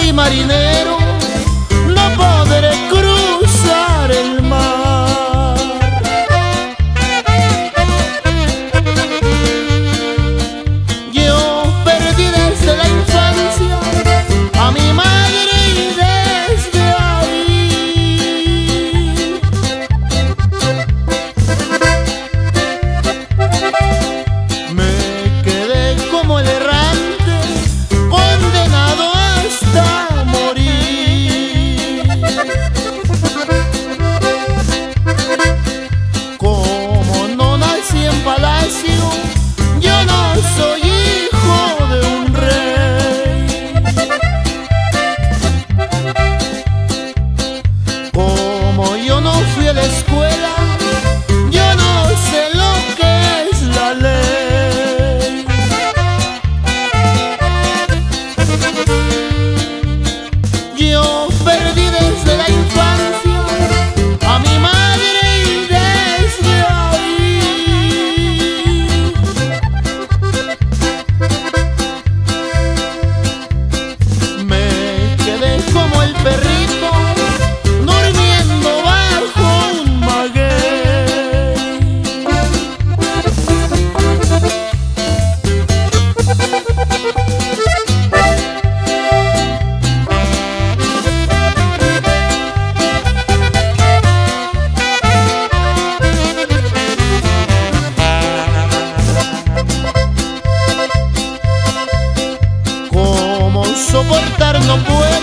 soy marinero, no podré cruzar el mar. Yo perdí desde la infancia a mi madre y desde ahí me quedé como el errante, condenado hasta morir. Como no nací en palacio, yo no soy hijo de un rey. Como yo no fui a la escuela, yo no sé lo que es la ley. Yo perdí desde la infancia a mi madre y desde ahí me quedé como el perrito durmiendo bajo un maguey. ¿Cómo soportar no puedo